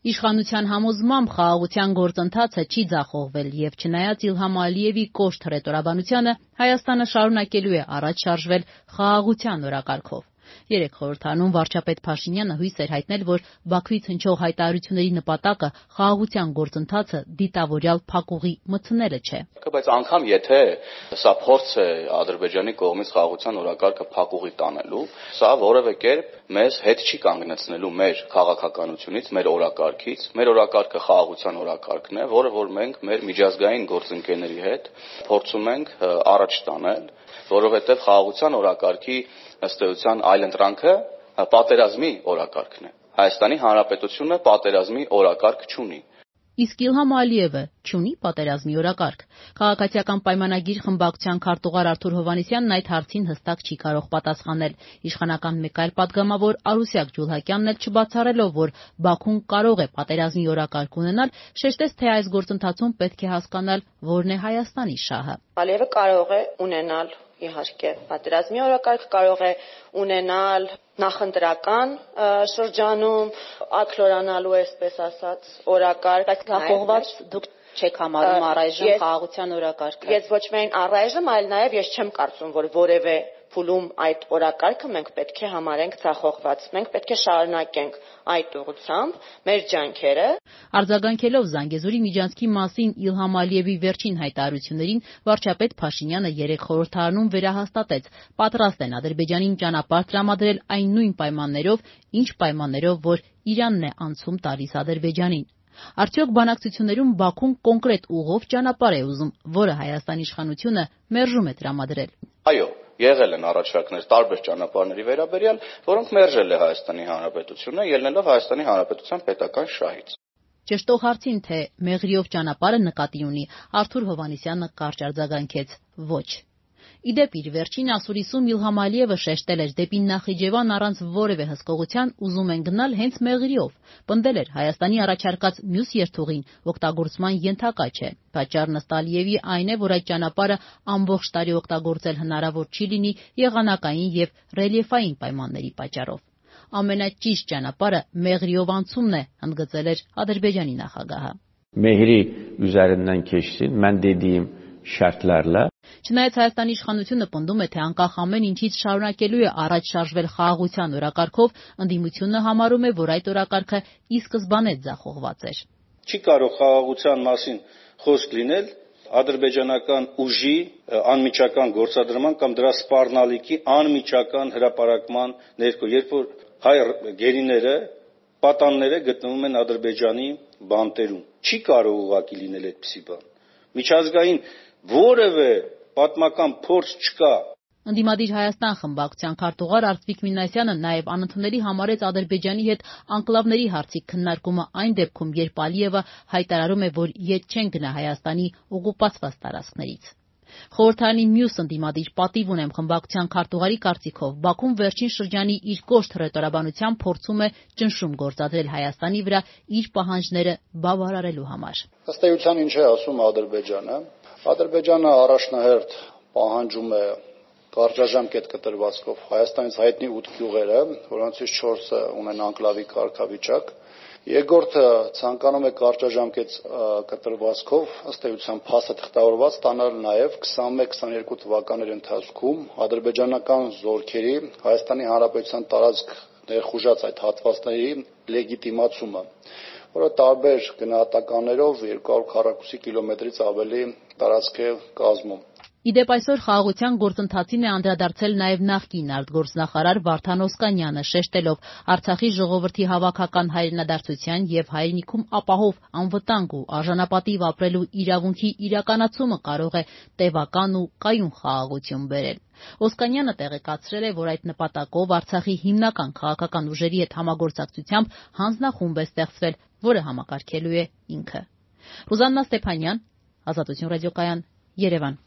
Իշխանության համոզմամբ խաղաղության գործընթացը չի ձախողվել եւ չնայած Իլհամ Ալիևի կոշտ հռետորաբանությանը Հայաստանը շարունակելու է առաջ շարժվել խաղաղության օրակարգով։ Երեկ խորհրդարանում վարչապետ Փաշինյանը հույս էր հայտնել, որ Բաքվից հնչող հայտարարությունների նպատակը խաղաղության գործընթացը դիտավորյալ փակուղի մտցնելը չէ։ Բայց անգամ եթե սա փորձ է Ադրբեջանի կողմից խաղաղության օրակարգը փակուղի տանելու, սա որևէ կերպ մեզ հետ չի կանգնեցնելու մեր քաղաքականությունից, մեր օրակարգից։ Մեր օրակարգը խաղաղության օրակարգն է, որը որ մենք մեր միջազգային գործընկերների հետ փորձում ենք առաջ տանել, որովհետև խաղաղության օրակարգի ըստ էության այլընտրանքը պատերազմի օրակարգն է։ Հայաստանի Հանրապետությունը պատերազմի օրակարգ չունի։ Իսկ Իլհամ Ալիևը չունի պատերազմի օրակարգ։ Քաղաքացիական պայմանագիր խմբակցության քարտուղար Արթուր Հովհաննիսյանն այդ հարցին հստակ չի կարող պատասխանել։ Իշխանական մեկ այլ պատգամավոր Արուսյակ Ջուլհակյանն էլ չբացառելով, որ Բաքուն կարող է պատերազմի օրակարգ ունենալ, շեշտեց, թե այս գործընթացում պետք է հասկանալ, որն է Հայաստանի շահը։ Ալիևը կարող է ունենալ իհարկե պատերազմի օրակարգ, կարող է ունենալ նախընտրական շրջանում ակլորանալու, այսպես ասած, օրակարգ, բայց ձախողված դուք չեք համարում առայժմ խաղաղության օրակարգը։ Ես ոչ միայն առայժմ, այլ նաև ես չեմ կարծում, որ որևէ փուլում այդ օրակարգը մենք պետք է համարենք ձախողված։ Մենք պետք է շարունակենք այդ ուղղությամբ մեր ջանքերը։ Արձագանքելով Զանգեզուրի միջանցքի մասին Իլհամ Ալիևի վերջին հայտարարություններին, վարչապետ Փաշինյանը երեկ խորհրդարանում վերահաստատեց, պատրաստ են Ադրբեջանին ճանապարհ տրամադրել այն նույն պայմաններով, ինչ պայմաններով, որ Իրանն է անցում տալիս Ադրբեջանին։ Արդյոք բանակցություններում Բաքուն կոնկրետ ուղով ճանապարհ է ուզում, որը Հայաստանի իշխանությունը մերժում է տրամադրել։ Այո, եղել են առաջարկներ տարբեր ճանապարհների վերաբերյալ, որոնք մերժել է Հայաստանի Հանրապետությունը, ելնելով Հայաստանի Հանրապետության պետական շահից։ Ճշտող հարցին, թե Մեղրիով ճանապարհը նկատի ունի, Արթուր Հովհաննիսյանը կարճ արձագանքեց. ոչ։ Իդեպ իր վերջին ասուլիսում Իլհամ Ալիևը շեշտել էր, դեպի Նախիջևան առանց որևէ հսկողության ուզում են գնալ հենց Մեղրիով։ Պնդել էր, Հայաստանի առաջարկած մյուս երթուղին օգտագործման ենթակա չէ։ Պատճառն ըստ Ալիևի այն է, որ այդ ճանապարհը ամբողջ տարի օգտագործել հնարավոր չի լինի եղանակային եւ ռելիեֆային պայմանների պատճառով։ Ամենաճիշտ ճանապարհը Մեղրիով անցումն է, ընդգծել էր Ադրբեջանի նախագահը։ Mehri üzerinden geçsin, mən dediyim şərtlərlə. Չնայած Հայաստանի իշխանությունը պնդում է, թե անկախ ամեն ինչից շարունակելու է առաջ շարժվել խաղաղության օրակարգով, ընդդիմությունը համարում է, որ այդ օրակարգը ի սկզբանե ձախողված էր։ Չի կարող խաղաղության մասին խոսք լինել ադրբեջանական ուժի անմիջական գործադրման կամ դրա սպառնալիքի անմիջական հրապարակման ներքո, երբ որ հայ գերիները, պատանները գտնվում են Ադրբեջանի բանտերում։ Չի կարող ուղղակի լինել այդպիսի բան։ Միջազգային որևէ պատմական փորձ չկա։ Ընդդիմադիր Հայաստան խմբակցության քարտուղար Արծվիկ Մինասյանը նաև անընդունելի համարեց Ադրբեջանի հետ անկլավների հարցի քննարկումը այն դեպքում, երբ Ալիևը հայտարարում է, որ ետ չեն գնա Հայաստանի օկուպացված տարածքներից։ Խորհրդարանի մյուս ընդդիմադիր պատիվ ունեմ խմբակցության քարտուղարի կարծիքով Բաքուն վերջին շրջանի իր կոշտ հռետորաբանությամբ փորձում է ճնշում գործադրել Հայաստանի վրա իր պահանջները բավարարելու համար։ Ըստ էության ինչ է ասում Ադրբեջանը։ Ադրբեջանը առաջնահերթ պահանջում է կարճաժամկետ կտրվածքով Հայաստանից հայտնի 8 գյուղերը, որոնցից 4-ը ունեն անկլավի կարգավիճակ։ Երկրորդը ցանկանում է կարճաժամկետ կտրվածքով, ըստ էության փաստը թղթավորված ստանալ նաև 21-22 թվականների ընթացքում ադրբեջանական զորքերի Հայաստանի Հանրապետության տարածք ներխուժած այդ հատվածների լեգիտիմացումը, որը տարբեր գնահատականներով 200 քառակուսի կիլոմետրից ավելի տարածք է կազմում։ Իդեպ այսօր խաղաղության գործընթացին է անդրադարձել նաև նախկին արտգործնախարար Վարդան Օսկանյանը, շեշտելով Արցախի ժողովրդի հավաքական հայրենադարձության եւ հայրենիքում ապահով, անվտանգ ու արժանապատիվ ապրելու իրավունքի իրականացումը կարող է տևական ու կայուն խաղաղություն բերել։ Օսկանյանը տեղեկացրել է, որ այդ նպատակով Արցախի հիմնական քաղաքական ուժերի հետ համագործակցությամբ հանձնախումբ է ստեղծվել, որը համակարգելու է ինքը։ Ռուզաննա Ստեփանյան, Ազատություն ռադիոկայան, Երևան։